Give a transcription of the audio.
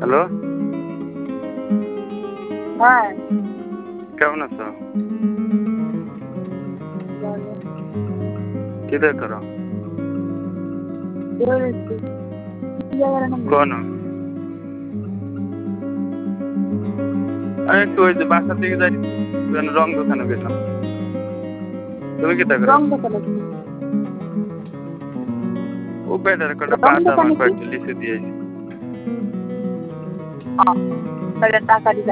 Hello, হ্যাঁ, কেমন আছো? ভালো। কি দিয়ে করো? বেরোচ্ছি। কি জায়গার নাম? কোন? আমি একটু ওই যে বাসার দিকে যাই, রং দোকানে গেলাম। তুমি কি তা করো? রং দোকানে কি? ও বেটার কটা রং বাদাম আর দোকানে কি? কয়েকটা লিচু দিয়েছি। তাহলে টাকা দিতে